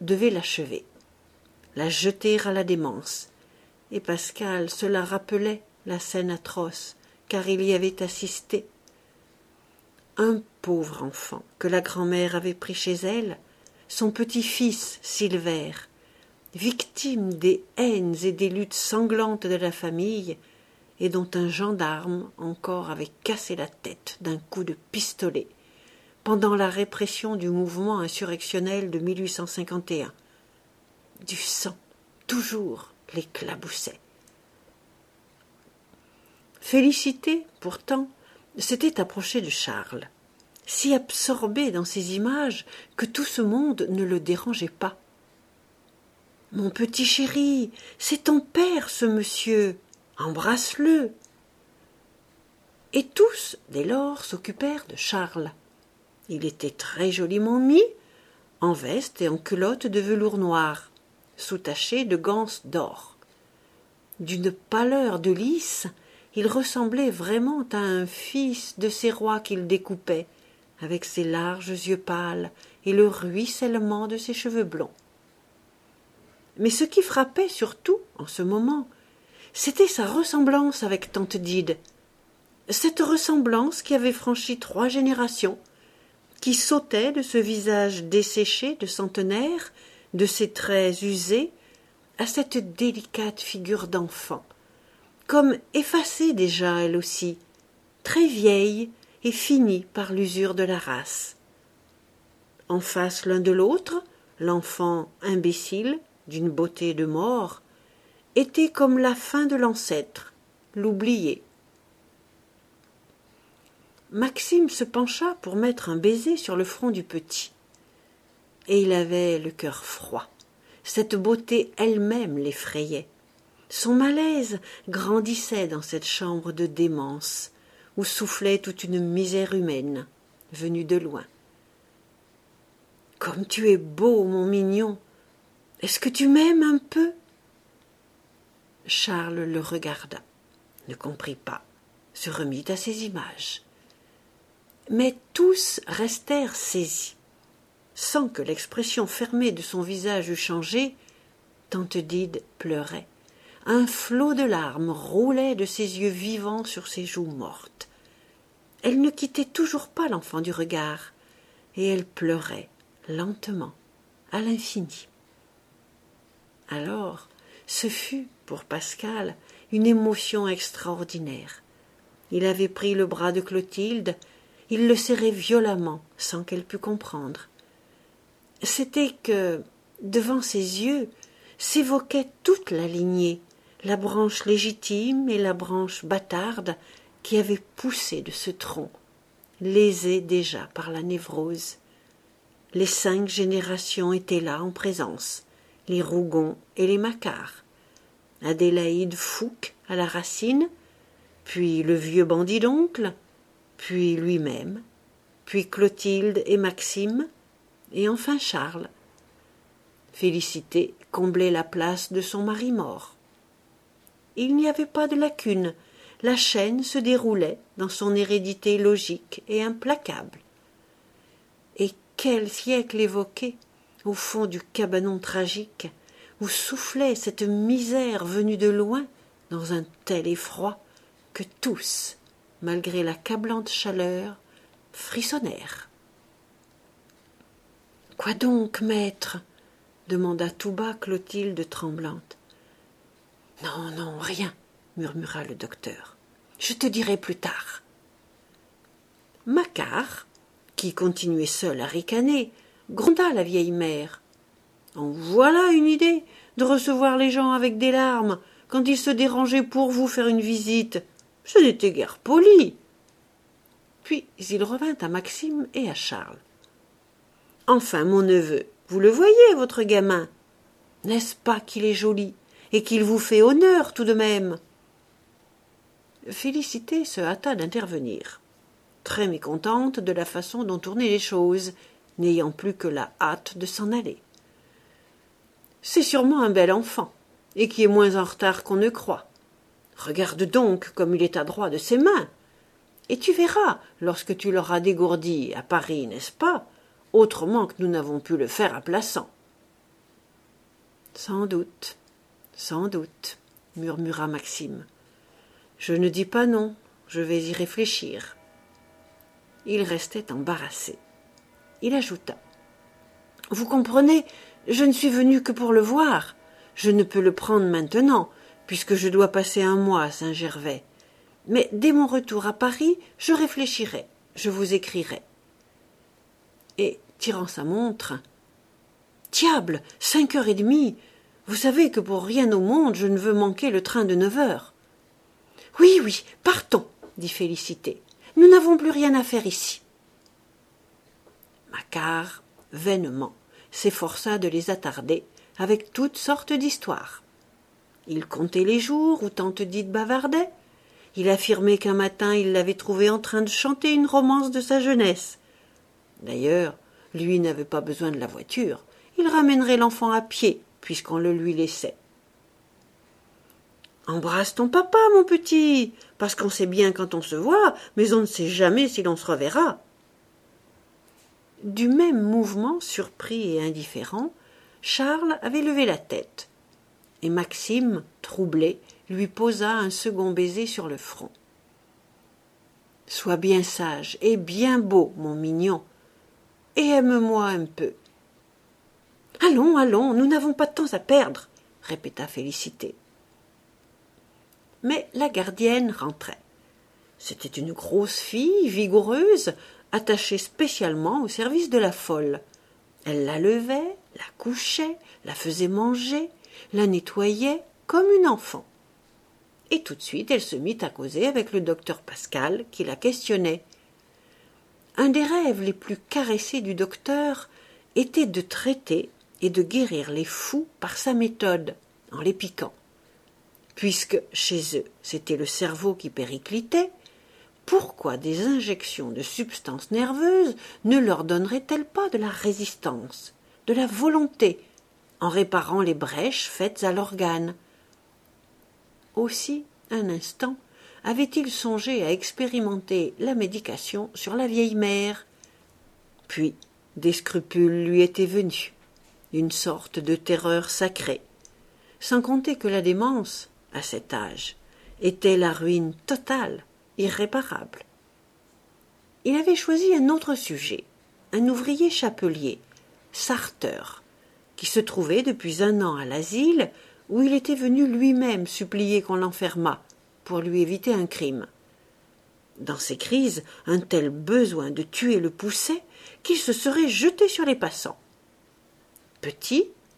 devait l'achever, la jeter à la démence, et Pascal se la rappelait, la scène atroce, car il y avait assisté. Un pauvre enfant que la grand-mère avait pris chez elle, son petit-fils Silvère, victime des haines et des luttes sanglantes de la famille, et dont un gendarme encore avait cassé la tête d'un coup de pistolet pendant la répression du mouvement insurrectionnel de 1851. Du sang, toujours, l'éclaboussait. Félicité, pourtant, s'était approchée de Charles, si absorbée dans ces images que tout ce monde ne le dérangeait pas. « Mon petit chéri, c'est ton père, ce monsieur. Embrasse-le. » Et tous, dès lors, s'occupèrent de Charles. Il était très joliment mis, en veste et en culotte de velours noir, soutachée de ganses d'or. D'une pâleur de lys, il ressemblait vraiment à un fils de ces rois qu'il découpait, avec ses larges yeux pâles et le ruissellement de ses cheveux blonds. Mais ce qui frappait surtout, en ce moment, c'était sa ressemblance avec tante Dide, cette ressemblance qui avait franchi 3 générations, qui sautait de ce visage desséché de centenaire, de ses traits usés, à cette délicate figure d'enfant, comme effacée déjà elle aussi, très vieille et finie par l'usure de la race. En face l'un de l'autre, l'enfant imbécile, d'une beauté de mort, était comme la fin de l'ancêtre, l'oublié. Maxime se pencha pour mettre un baiser sur le front du petit. Et il avait le cœur froid. Cette beauté elle-même l'effrayait. Son malaise grandissait dans cette chambre de démence, où soufflait toute une misère humaine, venue de loin. « Comme tu es beau, mon mignon! Est-ce que tu m'aimes un peu ?» Charles le regarda, ne comprit pas, se remit à ses images. Mais tous restèrent saisis. Sans que l'expression fermée de son visage eût changé, tante Dide pleurait. Un flot de larmes roulait de ses yeux vivants sur ses joues mortes. Elle ne quittait toujours pas l'enfant du regard, et elle pleurait, lentement, à l'infini. Alors, ce fut, pour Pascal, une émotion extraordinaire. Il avait pris le bras de Clotilde, il le serrait violemment, sans qu'elle pût comprendre. C'était que, devant ses yeux, s'évoquait toute la lignée, la branche légitime et la branche bâtarde qui avaient poussé de ce tronc, lésé déjà par la névrose. Les 5 générations étaient là en présence, les Rougon et les Macquart, Adélaïde Fouque à la racine, puis le vieux bandit d'oncle, puis lui-même, puis Clotilde et Maxime, et enfin Charles. Félicité comblait la place de son mari mort. Il n'y avait pas de lacune, la chaîne se déroulait dans son hérédité logique et implacable. Et quel siècle évoqué, au fond du cabanon tragique, où soufflait cette misère venue de loin dans un tel effroi que tous, malgré l'accablante chaleur, frissonnèrent. « Quoi donc, maître ?» demanda tout bas Clotilde tremblante. « Non, non, rien, » murmura le docteur. « Je te dirai plus tard. » Macquart, qui continuait seul à ricaner, gronda la vieille mère. « En voilà une idée de recevoir les gens avec des larmes quand ils se dérangeaient pour vous faire une visite. Ce n'était guère poli. » Puis il revint à Maxime et à Charles. « Enfin, mon neveu, vous le voyez, votre gamin. N'est-ce pas qu'il est joli et qu'il vous fait honneur tout de même ?» Félicité se hâta d'intervenir, très mécontente de la façon dont tournaient les choses, n'ayant plus que la hâte de s'en aller. « C'est sûrement un bel enfant, et qui est moins en retard qu'on ne croit. Regarde donc comme il est adroit de ses mains. Et tu verras, lorsque tu l'auras dégourdi à Paris, n'est-ce pas, autrement que nous n'avons pu le faire à Plassans. » sans doute, murmura Maxime. Je ne dis pas non, je vais y réfléchir. Il restait embarrassé. Il ajouta. Vous comprenez, je ne suis venu que pour le voir. Je ne peux le prendre maintenant, puisque je dois passer un mois à Saint-Gervais. Mais dès mon retour à Paris, je réfléchirai, je vous écrirai. Et, tirant sa montre, diable, 5h30, vous savez que pour rien au monde je ne veux manquer le train de 9h. Oui, partons, dit Félicité. Nous n'avons plus rien à faire ici. Macquart, vainement, s'efforça de les attarder avec toutes sortes d'histoires. Il comptait les jours où tante Dite bavardait. Il affirmait qu'un matin il l'avait trouvée en train de chanter une romance de sa jeunesse. D'ailleurs, lui n'avait pas besoin de la voiture. Il ramènerait l'enfant à pied, puisqu'on le lui laissait. « Embrasse ton papa, mon petit, parce qu'on sait bien quand on se voit, mais on ne sait jamais si l'on se reverra. » Du même mouvement surpris et indifférent, Charles avait levé la tête, et Maxime, troublé, lui posa un second baiser sur le front. « Sois bien sage et bien beau, mon mignon, et aime-moi un peu. »« Allons, nous n'avons pas de temps à perdre, » répéta Félicité. Mais la gardienne rentrait. C'était une grosse fille, vigoureuse, attachée spécialement au service de la folle. Elle la levait, la couchait, la faisait manger, la nettoyait comme une enfant. Et tout de suite, elle se mit à causer avec le docteur Pascal, qui la questionnait. Un des rêves les plus caressés du docteur était de traiter et de guérir les fous par sa méthode, en les piquant. Puisque, chez eux, c'était le cerveau qui périclitait, pourquoi des injections de substances nerveuses ne leur donneraient-elles pas de la résistance, de la volonté, en réparant les brèches faites à l'organe? Aussi, un instant, avait-il songé à expérimenter la médication sur la vieille mère. Puis, des scrupules lui étaient venus, une sorte de terreur sacrée, sans compter que la démence, à cet âge, était la ruine totale, irréparable. Il avait choisi un autre sujet, un ouvrier chapelier, sarteur, qui se trouvait depuis 1 an à l'asile, où il était venu lui-même supplier qu'on l'enfermât, pour lui éviter un crime. Dans ces crises, un tel besoin de tuer le poussait qu'il se serait jeté sur les passants. Petit,